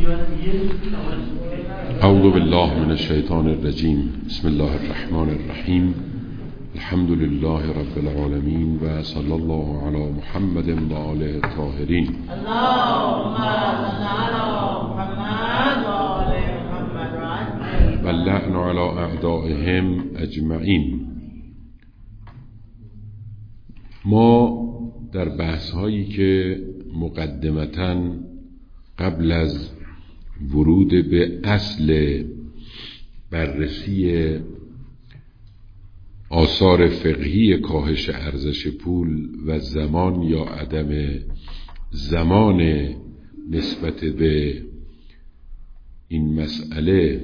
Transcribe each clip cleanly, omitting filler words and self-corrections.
اعوذ بالله من الشیطان الرجیم. بسم الله الرحمن الرحیم. الحمد لله رب العالمین و صلی الله علی محمد و آله الطاهرین. اللهم صل علی محمد و آل محمد و اللعن علی اعدائهم اجمعین. ما در بحث هایی که مقدمتاً قبل از ورود به اصل بررسی آثار فقهی کاهش ارزش پول و زمان یا عدم زمان نسبت به این مسئله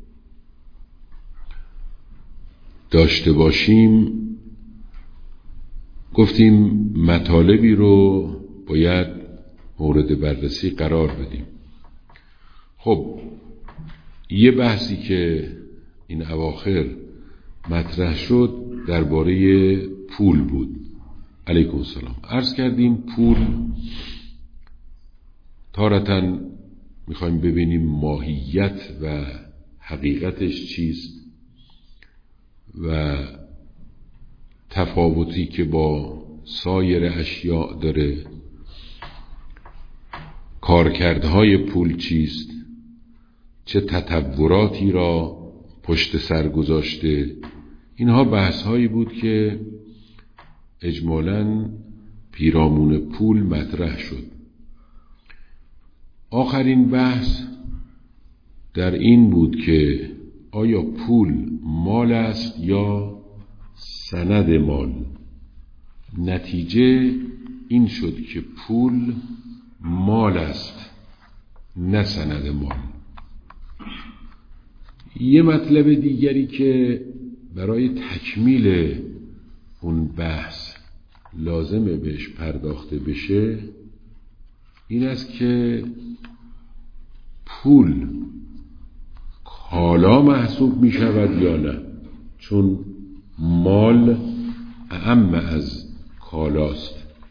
داشته باشیم، گفتیم مطالبی رو باید مورد بررسی قرار بدیم. خب یه بحثی که این اواخر مطرح شد درباره پول بود. علیکم السلام. عرض کردیم پول تارتاً میخوایم ببینیم ماهیت و حقیقتش چیست و تفاوتی که با سایر اشیاء داره، کارکردهای پول چیست، چه تطوراتی را پشت سر گذاشته. اینها بحث‌هایی بود که اجمالاً پیرامون پول مطرح شد. آخرین بحث در این بود که آیا پول مال است یا سند مال. نتیجه این شد که پول مال است نه سند مال. یه مطلب دیگری که برای تکمیل اون بحث لازمه بهش پرداخته بشه این است که پول کالا محسوب می شود یا نه، چون مال اعم از کالاست.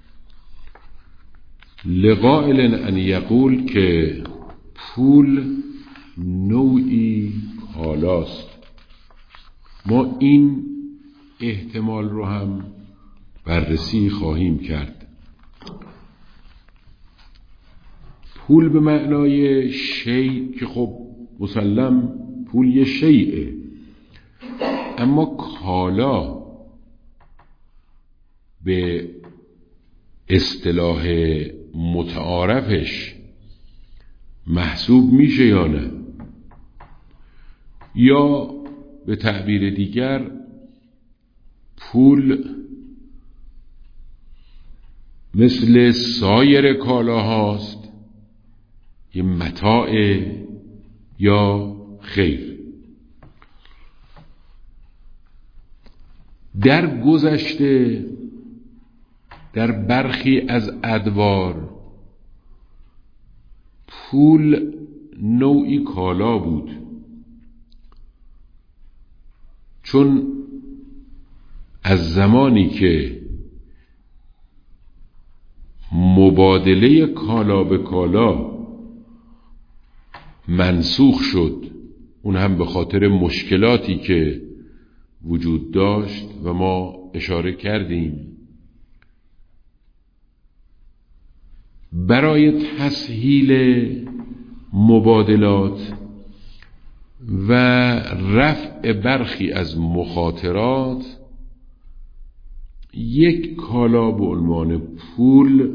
لقائل ان یقول که پول نوعی کالاست. ما این احتمال رو هم بررسی خواهیم کرد. پول به معنای شیء که خب مسلم پول یه شیءه، اما کالا به اصطلاح متعارفش محسوب میشه یا نه؟ یا به تعبیر دیگر پول مثل سایر کالاهاست، یه متاع یا خیر؟ در گذشته در برخی از ادوار پول نوعی کالا بود، چون از زمانی که مبادله کالا به کالا منسوخ شد، اون هم به خاطر مشکلاتی که وجود داشت و ما اشاره کردیم، برای تسهیل مبادلات و رفع برخی از مخاطرات یک کالا به عنوان پول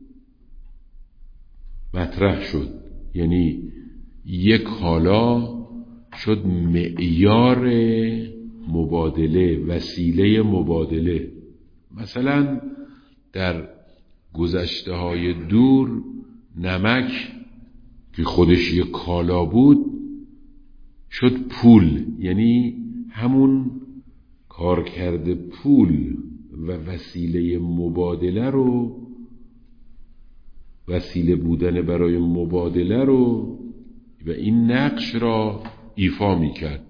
مطرح شد. یعنی یک کالا شد معیار مبادله، وسیله مبادله. مثلا در گذشته های دور نمک که خودش یک کالا بود شد پول، یعنی همون کارکرد پول و وسیله مبادله رو، وسیله بودن برای مبادله رو و این نقش را ایفا می کرد.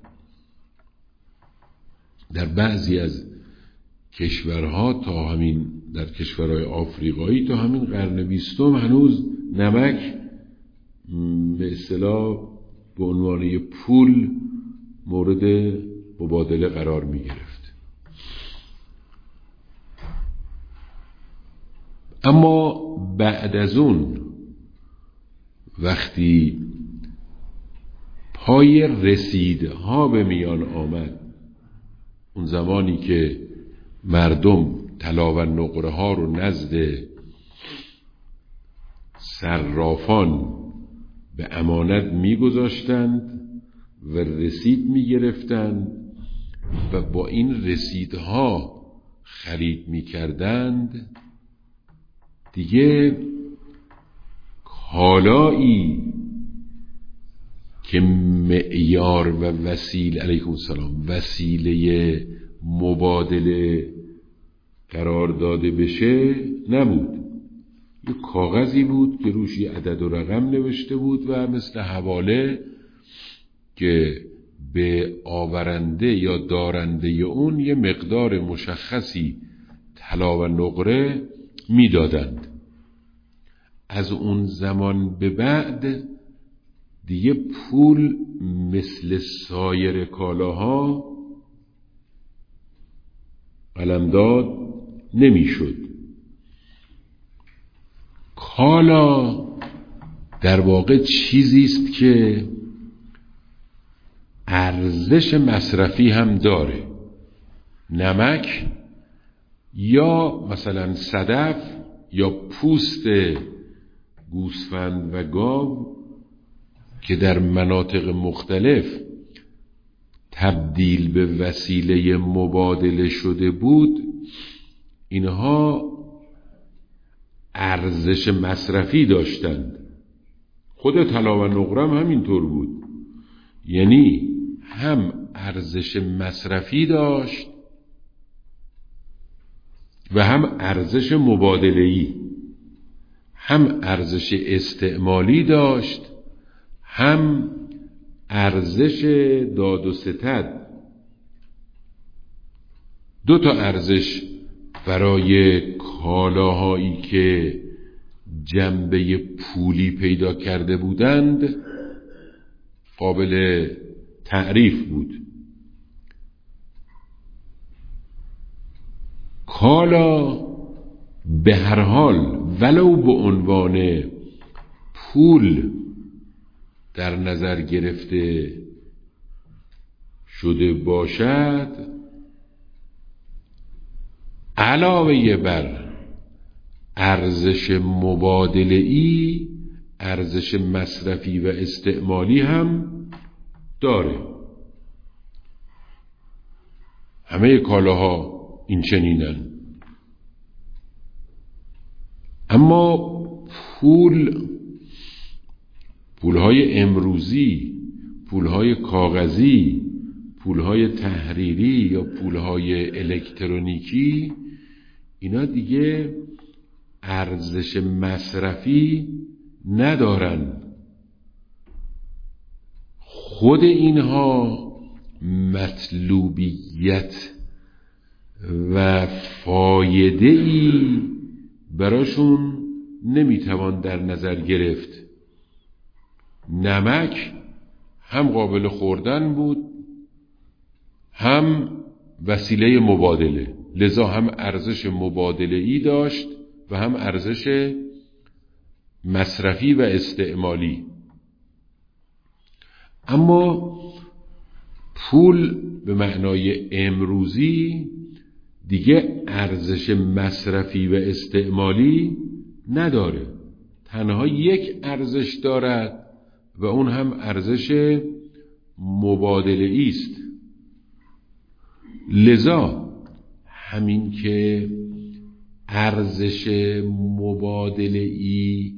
در بعضی از کشورها تا همین در کشورهای آفریقایی تا همین قرن 20 هنوز نمک به اصطلاح به عنوان پول مورد مبادله قرار می گرفت. اما بعد از اون وقتی پای رسیدها به میان آمد، اون زمانی که مردم طلا و نقره ها رو نزد صرافان به امانت میگذاشتند و رسید میگرفتند و با این رسیدها خرید میکردند، دیگه کالایی که معیار و وسیله علیکم السلام وسیله مبادله قرار داده بشه نبود. یه کاغذی بود که روش یه عدد و رقم نوشته بود و مثل حواله که به آورنده یا دارنده اون یه مقدار مشخصی طلا و نقره میدادند. از اون زمان به بعد دیگه پول مثل سایر کالاها قلمداد نمیشد. کالا در واقع چیزی است که ارزش مصرفی هم داره. نمک یا مثلا صدف یا پوست گوسفند و گاو که در مناطق مختلف تبدیل به وسیله مبادله شده بود، اینها ارزش مصرفی داشتند. خود طلا و نقره هم همینطور بود، یعنی هم ارزش مصرفی داشت و هم ارزش مبادله‌ای، هم ارزش استعمالی داشت، هم ارزش داد و ستد. دو تا ارزش برای کالاهایی که جنبه پولی پیدا کرده بودند قابل تعریف بود. کالا به هر حال ولو به عنوان پول در نظر گرفته شده باشد، علاوه بر ارزش مبادله‌ای ارزش مصرفی و استعمالی هم داره. همه کالاها این چنینن. اما پولهای امروزی، پولهای کاغذی، پولهای تحریری یا پولهای الکترونیکی، اینا دیگه ارزش مصرفی ندارن. خود اینها مطلوبیت و فایده‌ای براشون نمیتوان در نظر گرفت. نمک هم قابل خوردن بود، هم وسیله مبادله، لذا هم ارزش مبادله‌ای داشت و هم ارزش مصرفی و استعمالی. اما پول به معنای امروزی دیگه ارزش مصرفی و استعمالی نداره، تنها یک ارزش دارد و اون هم ارزش مبادله‌ای است. لذا همین که ارزش مبادله‌ای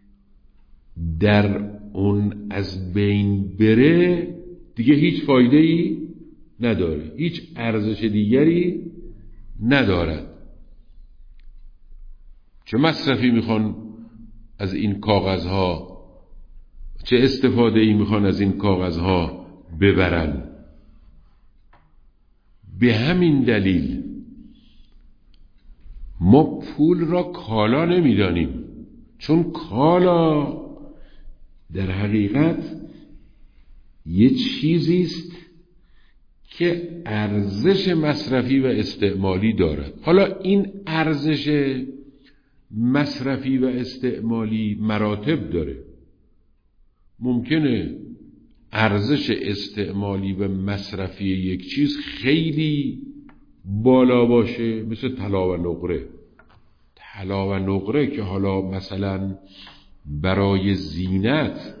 در اون از بین بره دیگه هیچ فایده‌ای نداره، هیچ ارزش دیگری ندارد. چه مصرفی میخوان از این کاغذها، چه استفاده‌ای میخوان از این کاغذها ببرن؟ به همین دلیل ما پول را کالا نمیدانیم، چون کالا در حقیقت یه چیزی است که ارزش مصرفی و استعمالی دارد. حالا این ارزش مصرفی و استعمالی مراتب داره. ممکنه ارزش استعمالی و مصرفی یک چیز خیلی بالا باشه، مثل طلا و نقره. طلا و نقره که حالا مثلا برای زینت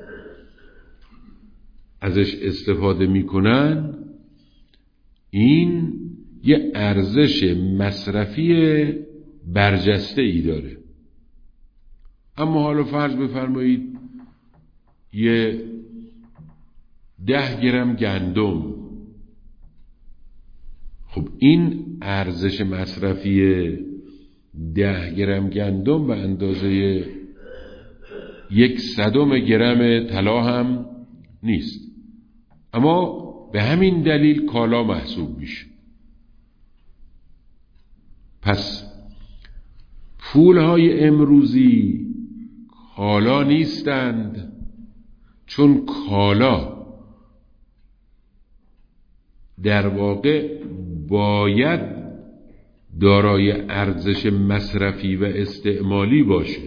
ازش استفاده میکنن، این یه ارزش مصرفی برجسته ای داره. اما حالا فرض بفرمایید یه 10 گرم گندم، خب این ارزش مصرفی 10 گرم گندم به اندازه 1/100 گرم طلا هم نیست، اما به همین دلیل کالا محسوب میشه. پس پولهای امروزی کالا نیستند، چون کالا در واقع باید دارای ارزش مصرفی و استعمالی باشه.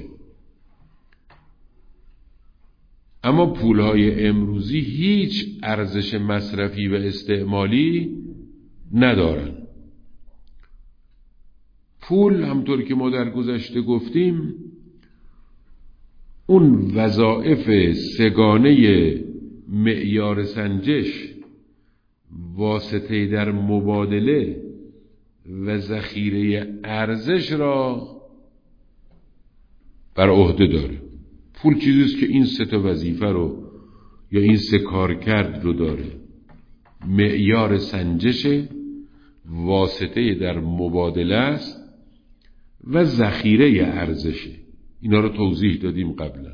اما پولهای امروزی هیچ ارزش مصرفی و استعمالی ندارن. پول همطور که ما در گذشته گفتیم اون وظایف سگانه معیار سنجش، واسطه در مبادله و ذخیره ارزش را بر عهده داره. پول چیزیست که این 3 وظیفه رو یا این 3 کارکرد رو داره: معیار سنجش، واسطه در مبادله است و ذخیره ارزشه. اینا رو توضیح دادیم قبلا.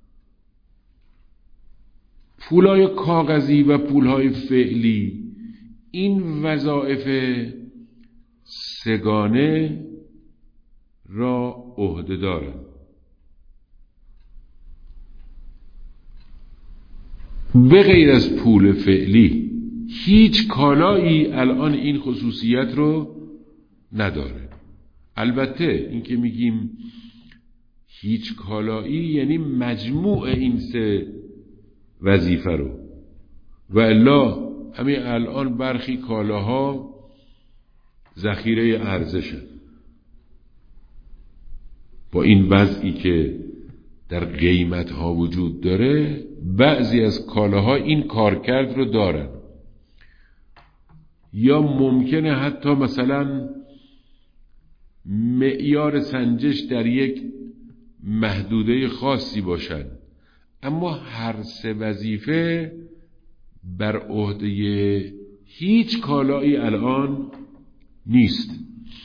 پولهای کاغذی و پولهای فعلی این وظایف سگانه را عهده دارند. به غیر از پول فعلی هیچ کالایی الان این خصوصیت رو نداره. البته این که میگیم هیچ کالایی یعنی مجموع این 3 وظیفه رو، و الا همین الان برخی کالاها ذخیره ارزشه. با این وضعی که در قیمت ها وجود داره، بعضی از کالاها این کارکرد رو دارن، یا ممکنه حتی مثلا معیار سنجش در یک محدوده خاصی باشن، اما هر 3 وظیفه بر عهده هیچ کالایی الان نیست.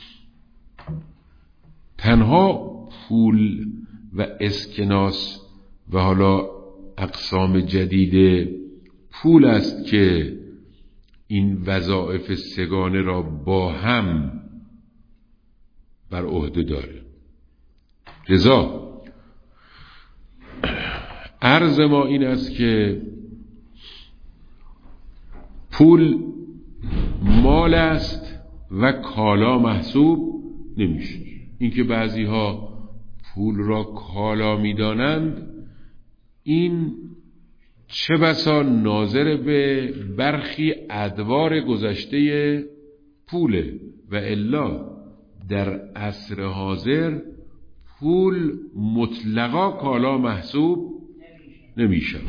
تنها پول و اسکناس و حالا اقسام جدید پول است که این وظایف سگانه را با هم بر عهده داره. لذا عرض ما این است که پول مال است و کالا محسوب نمیشه. اینکه بعضی ها پول را کالا میدانند، این چه بسا ناظر به برخی ادوار گذشته پوله، و الا در عصر حاضر پول مطلقا کالا محسوب نمیشه.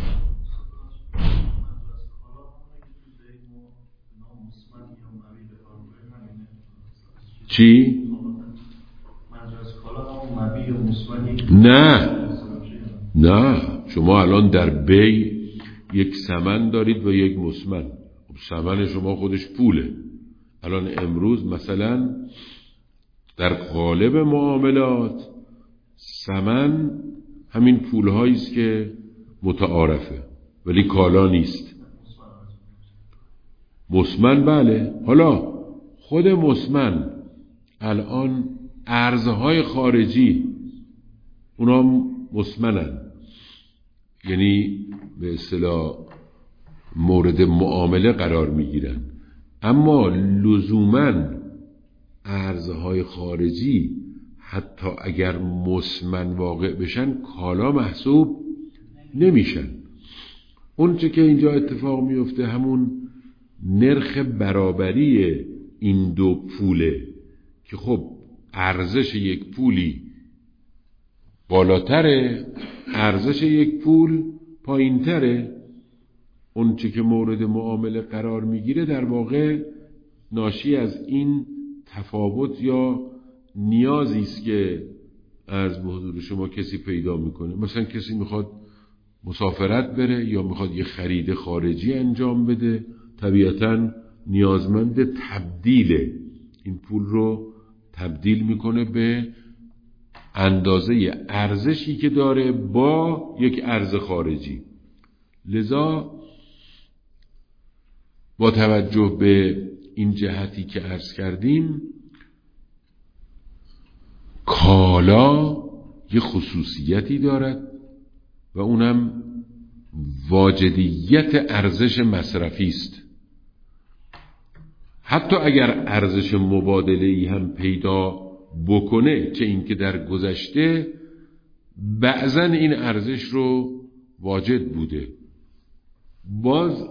چی؟ نه شما الان در بی یک ثمن دارید و یک مسمن. خب ثمن شما خودش پوله. الان امروز مثلا در قالب معاملات ثمن همین پولهایی است که متعارفه ولی کالا نیست. مسمن بله. حالا خود مسمن الان ارزهای خارجی اونا مسمنن، یعنی به اصطلاح مورد معامله قرار میگیرن. اما لزوماً ارزهای خارجی حتی اگر مثمن واقع بشن کالا محسوب نمیشن. اون چه که اینجا اتفاق میفته همون نرخ برابری این دو پوله که خب ارزش یک پولی بالاتره، ارزش یک پول پایینتره. اون چه که مورد معامله قرار میگیره در واقع ناشی از این تفاوت یا نیازی است که عرض به حضور شما کسی پیدا میکنه. مثلا کسی میخواد مسافرت بره یا میخواد یه خرید خارجی انجام بده، طبیعتاً نیازمند تبدیل این پول رو تبدیل میکنه به اندازه ارزشی که داره با یک ارز خارجی. لذا با توجه به این جهتی که عرض کردیم، کالا یه خصوصیتی دارد و اونم واجدیت ارزش مصرفی است. حتی اگر ارزش مبادله‌ای هم پیدا بکنه، چه این که در گذشته بعضاً این ارزش رو واجد بوده، باز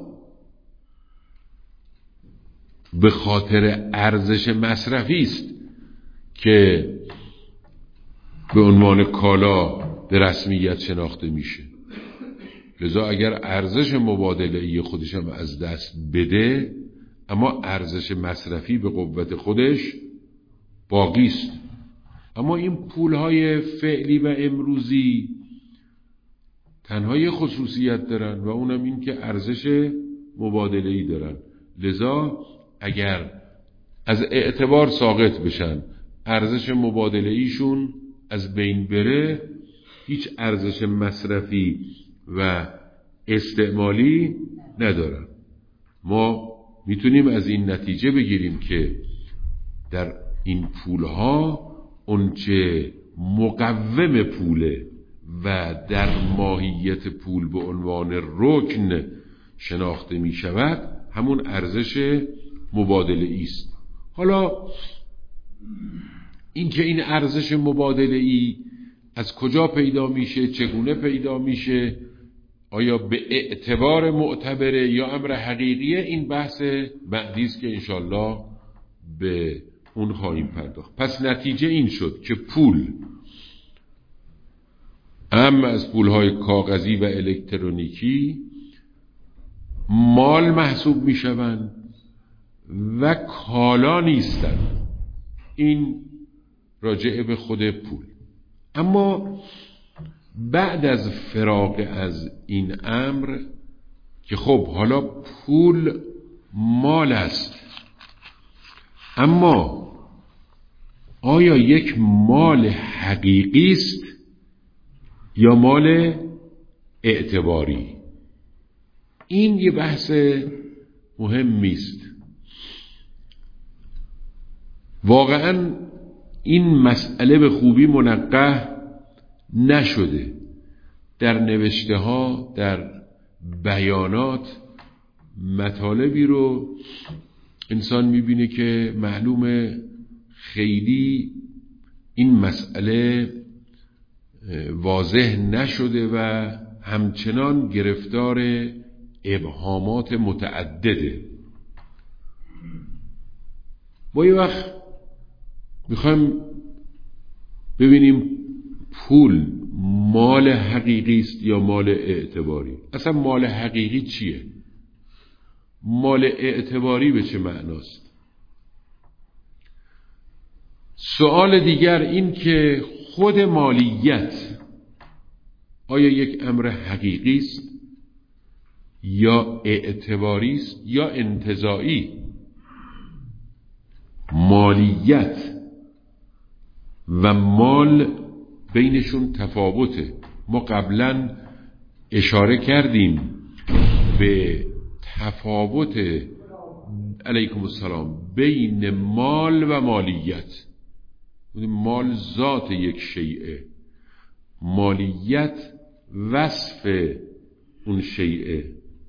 به خاطر ارزش مصرفی است که به عنوان کالا به رسمیت شناخته میشه. لذا اگر ارزش مبادله‌ای خودش هم از دست بده، اما ارزش مصرفی به قوت خودش باقی است. اما این پولهای فعلی و امروزی تنها یه خصوصیت دارن و اونم این که ارزش مبادله‌ای دارن. لذا اگر از اعتبار ساقط بشن، ارزش مبادله‌ایشون از بین بره، هیچ ارزش مصرفی و استعمالی ندارن. ما میتونیم از این نتیجه بگیریم که در این پولها اونچه مقوم پوله و در ماهیت پول به عنوان رکن شناخته می شود همون ارزش مبادله‌ای است. حالا این که این ارزش مبادله‌ای از کجا پیدا میشه، چگونه پیدا میشه، آیا به اعتبار معتبره یا امر حقیقیه، این بحث بعدی است که انشالله به اون خواهیم پرداخت. پس نتیجه این شد که پول اما از پولهای کاغذی و الکترونیکی مال محسوب میشوند و کالا نیستند. این راجع به خود پول. اما بعد از فراغ از این امر که خب حالا پول مال است، اما آیا یک مال حقیقی است یا مال اعتباری؟ این یه بحث مهمی است. واقعاً این مسئله به خوبی منقح نشده. در نوشته ها، در بیانات مطالبی رو انسان میبینه که معلومه خیلی این مسئله واضح نشده و همچنان گرفتار ابهامات متعدده. با یه وقت میخوایم ببینیم پول مال حقیقی است یا مال اعتباری. اصلا مال حقیقی چیه؟ مال اعتباری به چه معناست؟ سوال دیگر این که خود مالیت آیا یک امر حقیقی است یا اعتباری است یا انتزاعی؟ مالیت و مال بینشون تفاوته. ما قبلا اشاره کردیم به تفاوت علیکم السلام بین مال و مالیت. مال ذات یک شیء، مالیت وصف اون شیء.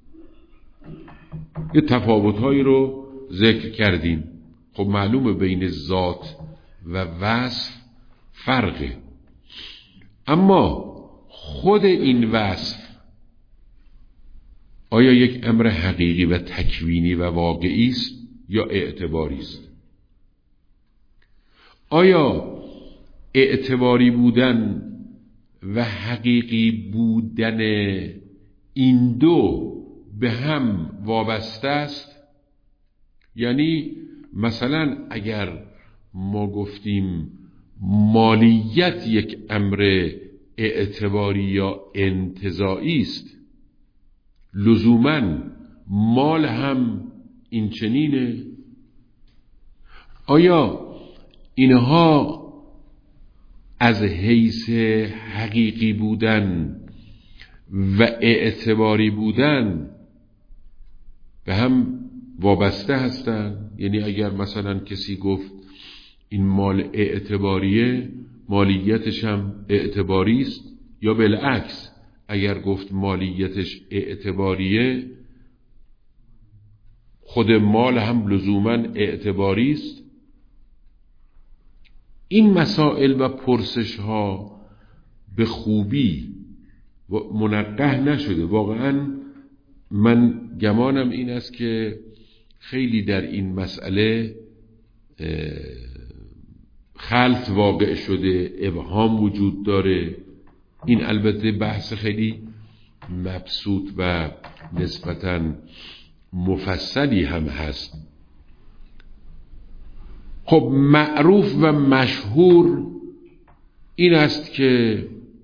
یه تفاوت‌هایی رو ذکر کردیم. خب معلومه بین ذات و وصف فرقه، اما خود این وصف آیا یک امر حقیقی و تکوینی و واقعی است یا اعتباری است؟ آیا اعتباری بودن و حقیقی بودن این دو به هم وابسته است؟ یعنی مثلا اگر ما گفتیم مالیت یک امر اعتباری یا انتزاعی است، لزوماً مال هم این چنینه؟ آیا اینها از حیث حقیقی بودن و اعتباری بودن به هم وابسته هستند؟ یعنی اگر مثلا کسی گفت این مال اعتباریه، مالیتش هم اعتباری است، یا بالعکس اگر گفت مالیتش اعتباریه خود مال هم لزوماً اعتباری است؟ این مسائل و پرسش ها به خوبی منقح نشده. واقعاً من گمانم این است که خیلی در این مسئله خلط واقع شده، ابهام وجود داره. این البته بحث خیلی مبسوط و نسبتاً مفصلی هم هست. خب معروف و مشهور این است که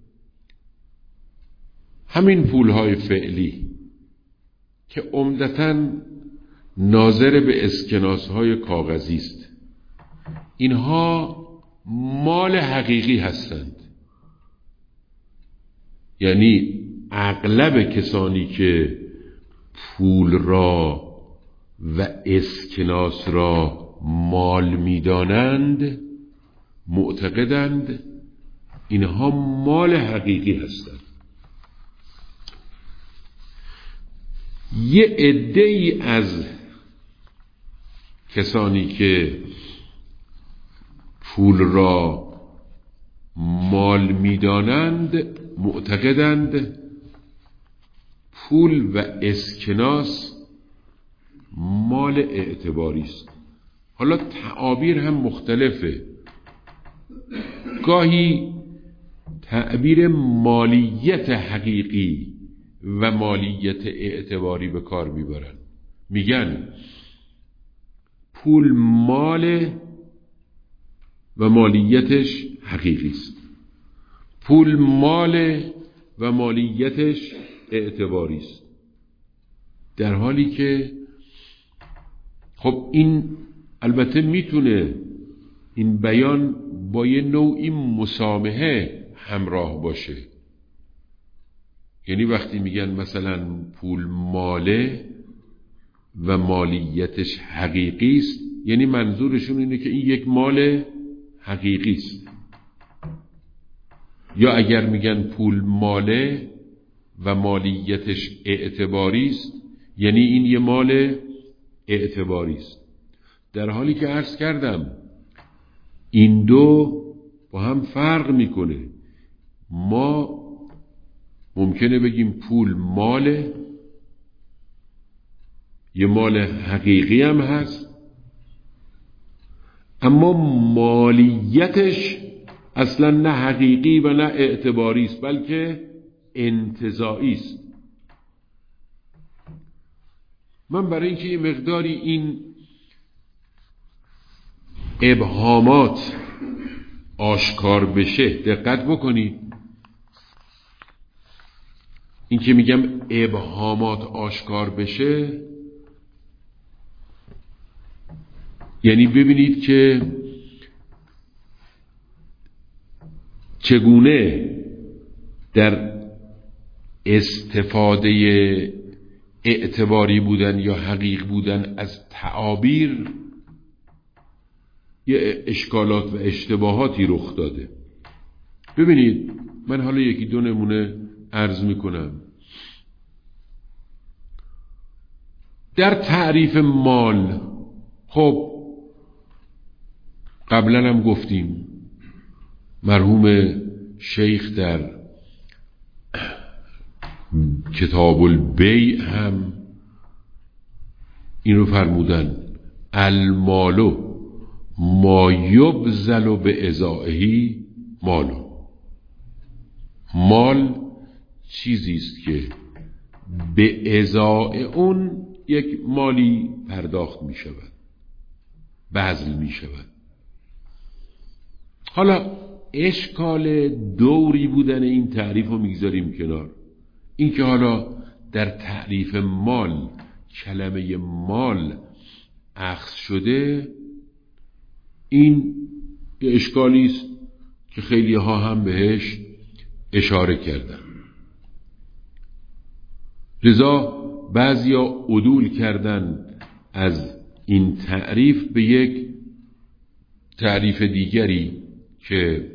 همین پولهای فعلی که عمدتاً ناظر به اسکناسهای کاغذی است، اینها مال حقیقی هستند. یعنی اغلب کسانی که پول را و اسکناس را مال می‌دانند معتقدند اینها مال حقیقی هستند. یه عده‌ای از کسانی که پول را مال می‌دانند معتقدند پول و اسکناس مال اعتباری است. حالا تعابیر هم مختلفه. گاهی تعبیر مالیت حقیقی و مالیت اعتباری به کار میبرن، میگن پول مال و مالیتش حقیقی است، پول مال و مالیتش اعتباری است، در حالی که خب این البته میتونه این بیان با یه نوعی مسامحه همراه باشه. یعنی وقتی میگن مثلا پول ماله و مالیتش حقیقی است، یعنی منظورشون اینه که این یک مال حقیقی است. یا اگر میگن پول ماله و مالیتش اعتباری است، یعنی این یه مال اعتباری است. در حالی که عرض کردم این دو با هم فرق میکنه. ما ممکنه بگیم پول ماله، یه مال حقیقی هم هست، اما مالیتش اصلا نه حقیقی و نه اعتباری است، بلکه انتزاعی است. من برای اینکه یه مقداری این ابهامات آشکار بشه دقت بکنید. این که میگم ابهامات آشکار بشه یعنی ببینید که چگونه در استفاده اعتباری بودن یا حقیق بودن از تعابیر یه اشکالات و اشتباهاتی رخ داده. ببینید من حالا یکی دو نمونه عرض میکنم در تعریف مال، خب قبلا هم گفتیم مرحوم شیخ در کتاب البیع هم این رو فرمودن: المالو ما یبذل به ازائه مالو. مال چیزی است که به ازای اون یک مالی پرداخت می شود، بذل می شود. حالا اشکال دوری بودن این تعریف رو میگذاریم کنار. این که حالا در تعریف مال کلمه مال اخذ شده، این یه اشکالی است که خیلی ها هم بهش اشاره کردن. لذا بعضیا عدول کردن از این تعریف به یک تعریف دیگری که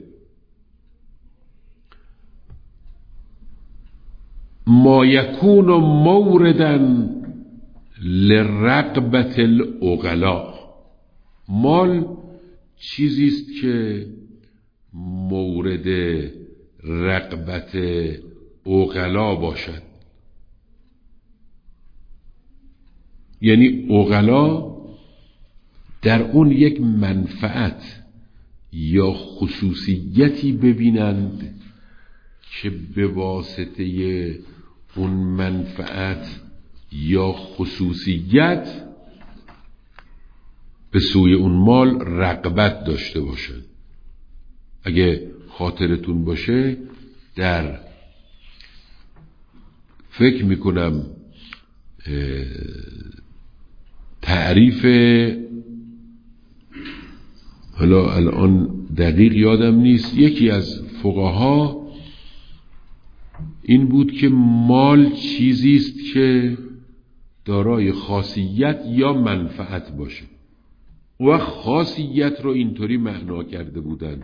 ما یکون موردا لرغبت العقلاء. مال چیزی است که مورد رغبت عقلا باشد، یعنی عقلا در اون یک منفعت یا خصوصیتی ببینند که به واسطه اون منفعت یا خصوصیت به سوی اون مال رغبت داشته باشند. اگه خاطرتون باشه در فکر میکنم تعریف، حالا الان دقیق یادم نیست، یکی از فقها این بود که مال چیزی است که دارای خاصیت یا منفعت باشه و خاصیت رو اینطوری معنا کرده بودن،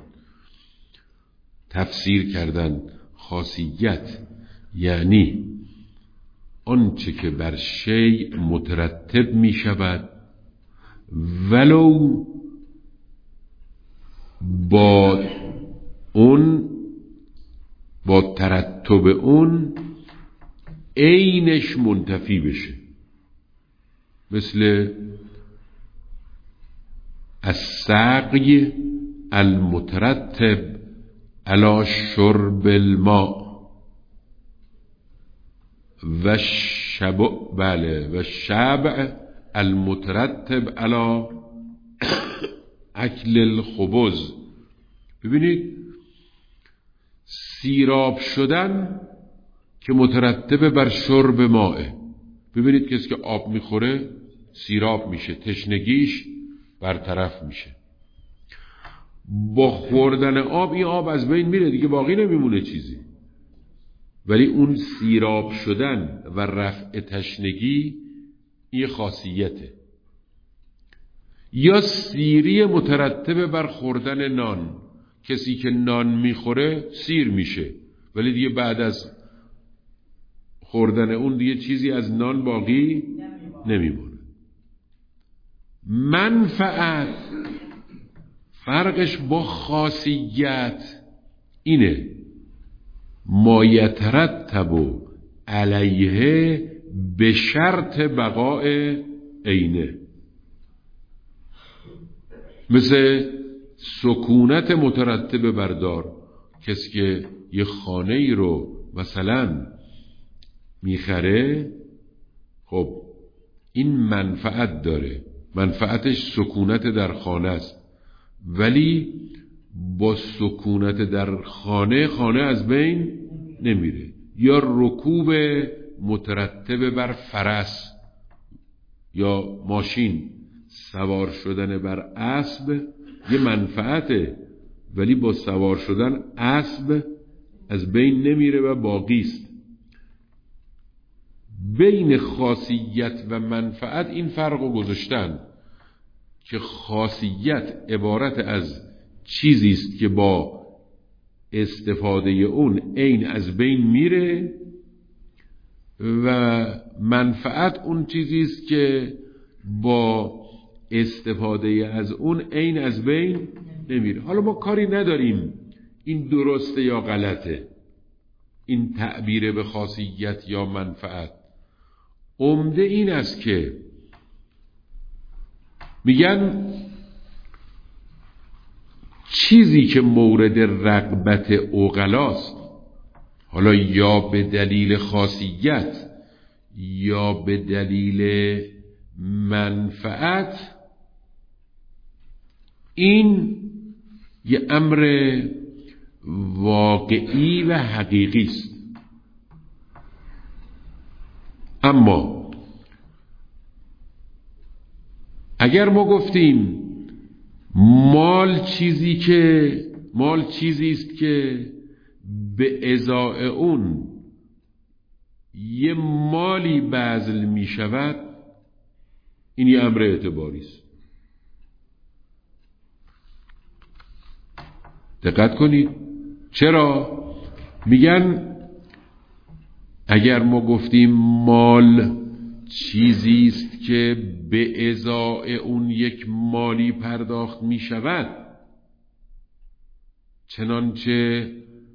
تفسیر کردن خاصیت یعنی آنچه که بر شیء مترتب می شود ولو با ترتب اون عینش منتفی بشه، مثل السقی المترتب علی شرب الماء و شبع المترتب علی اکل الخبز. ببینید سیراب شدن که مترتب بر شرب ماء. ببینید کسی که آب میخوره سیراب میشه، تشنگیش برطرف میشه. با خوردن آب این آب از بین میره دیگه، باقی نمیمونه چیزی. ولی اون سیراب شدن و رفع تشنگی این خاصیته. یا سیری مترتب بر خوردن نان، کسی که نان میخوره سیر میشه ولی دیگه بعد از خوردن اون دیگه چیزی از نان باقی نمیمونه. منفعت فرقش با خاصیت اینه ما یترتب علیه به شرط بقاء عینه. مثل سکونت مترتب بردار، کسی که یه خانه ای رو مثلا میخره، خب این منفعت داره، منفعتش سکونت در خانه است، ولی با سکونت در خانه از بین نمیره. یا رکوب مترتب بر فرس یا ماشین، سوار شدن بر اسب یه منفعته ولی با سوار شدن اسب از بین نمیره و باقی است. بین خاصیت و منفعت این فرق رو گذاشتن که خاصیت عبارت از چیزی است که با استفاده اون عین از بین میره و منفعت اون چیزی است که با استفاده از اون عین از بین نمیره. حالا ما کاری نداریم این درسته یا غلطه، این تعبیر به خاصیت یا منفعت. عمده این است که میگن چیزی که مورد رغبت عقلاست، حالا یا به دلیل خاصیت یا به دلیل منفعت، این یه امر واقعی و حقیقی است. اما اگر ما گفتیم مال چیزی است که به ازای اون یه مالی بذل می شود، این یه امر اعتباری است. دقت کنید. چرا؟ میگن اگر ما گفتیم مال چیزی است که به ازای اون یک مالی پرداخت می شود، چنانچه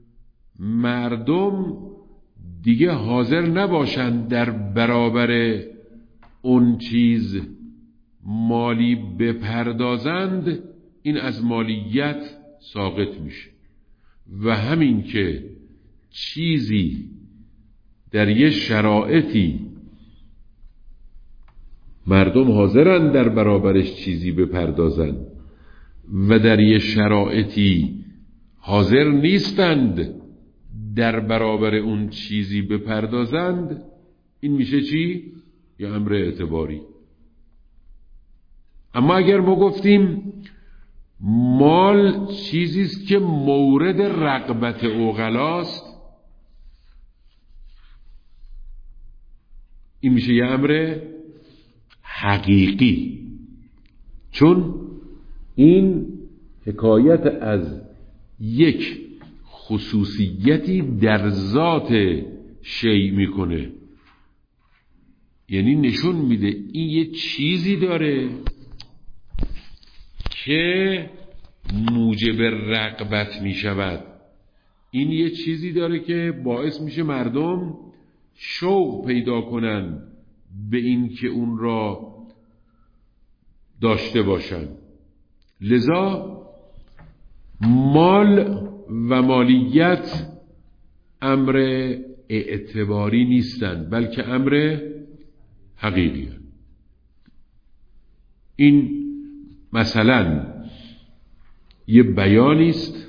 مردم دیگه حاضر نباشند در برابر اون چیز مالی بپردازند، این از مالیت ساقط میشه. و همین که چیزی در یه شرایطی مردم حاضرند در برابرش چیزی بپردازند و در یه شرایطی حاضر نیستند در برابر اون چیزی بپردازند، این میشه چی؟ یه امر اعتباری. اما اگر ما گفتیم مال چیزی است که مورد رغبت عقلاست، این میشه یه امر حقیقی، چون این حکایت از یک خصوصیتی در ذات شیء میکنه، یعنی نشون میده این یه چیزی داره که موجب رغبت میشود، این یه چیزی داره که باعث میشه مردم شوق پیدا کنن به این که اون را داشته باشن. لذا مال و مالیت امر اعتباری نیستند، بلکه امر حقیقی هست. این مثلا یه بیانی است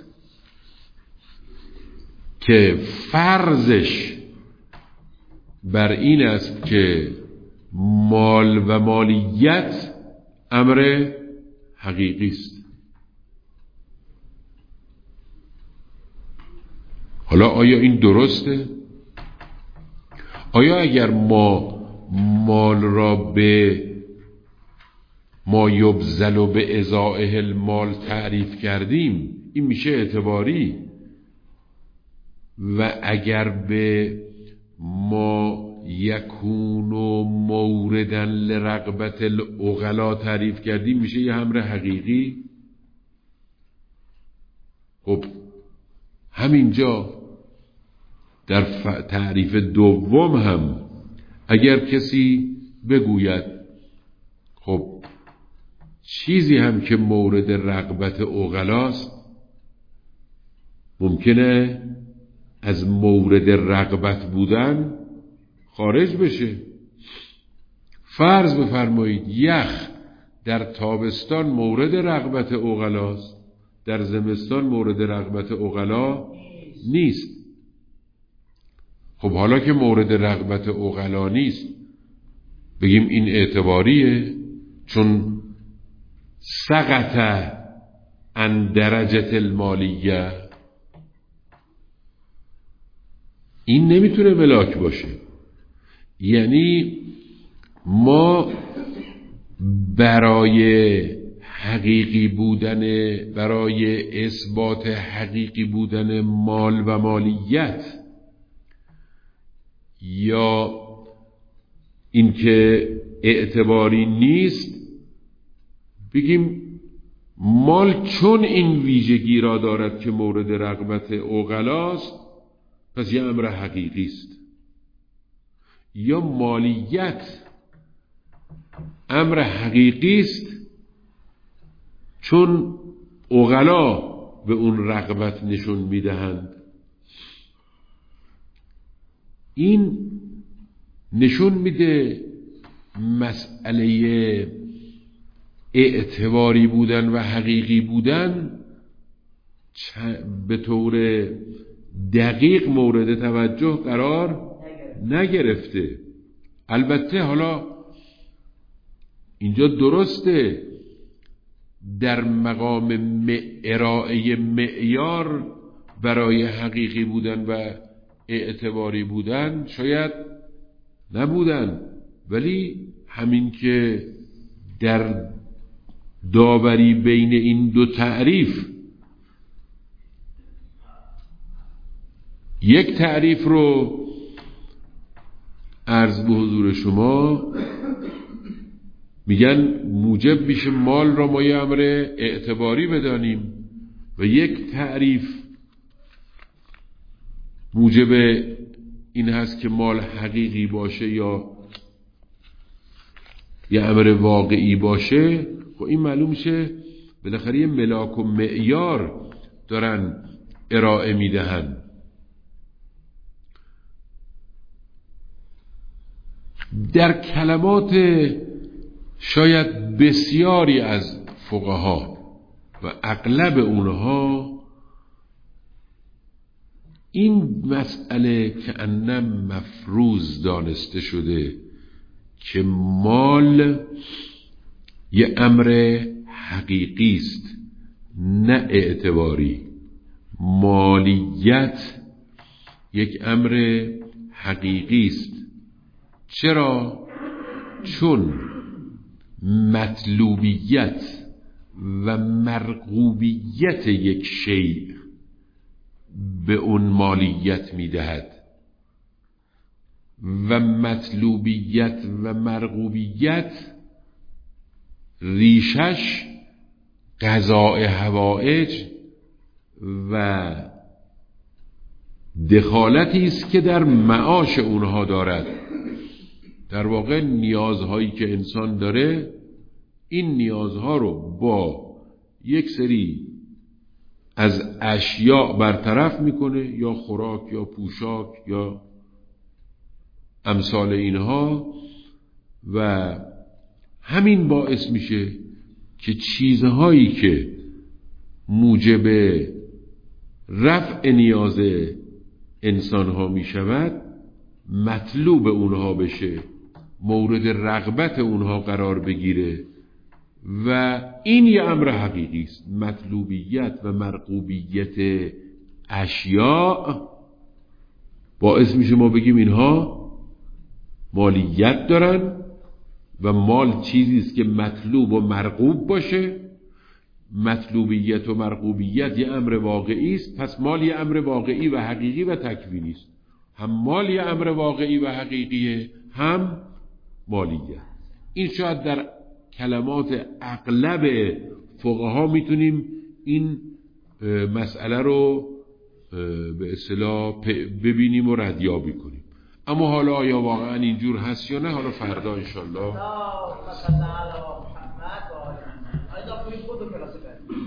که فرضش بر این است که مال و مالیت امر حقیقی است. حالا آیا این درسته؟ آیا اگر ما مال را به ما یبذل و به ازائه المال تعریف کردیم این میشه اعتباری، و اگر به ما یکون و موردن لرغبت العقلا تعریف کردیم میشه یه امر حقیقی؟ خب همینجا در تعریف دوم هم اگر کسی بگوید خب چیزی هم که مورد رغبت عقلاست ممکنه از مورد رغبت بودن خارج بشه. فرض بفرمایید یخ در تابستان مورد رغبت عقلاست، در زمستان مورد رغبت عقلا نیست. خب حالا که مورد رغبت عقلا نیست بگیم این اعتباریه، چون سقط عن درجة المالیه، این نمیتونه ملاک باشه. یعنی ما برای حقیقی بودن، برای اثبات حقیقی بودن مال و مالیت، یا اینکه اعتباری نیست، بگیم مال چون این ویژگی را دارد که مورد رغبت عقلاست پس یه امر حقیقی است، یا مالیت امر حقیقی است چون عقلا به اون رغبت نشون میدهند. این نشون میده مسئله اعتباری بودن و حقیقی بودن به طور دقیق مورد توجه قرار نگرفته. البته حالا اینجا درسته در مقام ارائه معیار برای حقیقی بودن و اعتباری بودن شاید نبودن، ولی همین که در داوری بین این دو تعریف یک تعریف رو عرض به حضور شما میگن موجب میشه مال را ما یه امر اعتباری بدانیم و یک تعریف موجب این هست که مال حقیقی باشه یا یه امر واقعی باشه. خب این معلوم میشه بالاخره یه ملاک و معیار دارن ارائه میدهن. در کلمات شاید بسیاری از فقها و اغلب اونها این مسئله که انم مفروض دانسته شده که مال یه امر حقیقی است نه اعتباری. مالیت یک امر حقیقی است. چرا؟ چون مطلوبیت و مرغوبیت یک شیء به اون مالیت میدهد و مطلوبیت و مرغوبیت ریشش قضاء حوائج و دخالتی است که در معاش اونها دارد. در واقع نیازهایی که انسان داره این نیازها رو با یک سری از اشیاء برطرف میکنه، یا خوراک یا پوشاک یا امثال اینها، و همین باعث میشه که چیزهایی که موجب رفع نیاز انسانها میشود مطلوب اونها بشه، مورد رغبت اونها قرار بگیره و این یه امر حقیقی است. مطلوبیت و مرغوبیت اشیاء باعث میشه ما بگیم اینها مالیت دارن و مال چیزی است که مطلوب و مرغوب باشه. مطلوبیت و مرغوبیت یه امر واقعی است، پس مال یه امر واقعی و حقیقی و تکوینی است. هم مال یه امر واقعی و حقیقیه، هم مالیت. این شاید در کلمات اغلب فقها میتونیم این مسئله رو به اصطلاح ببینیم و ردیابی کنیم. اما حالا آیا واقعا اینجور هست یا نه، حالا فردا انشالله.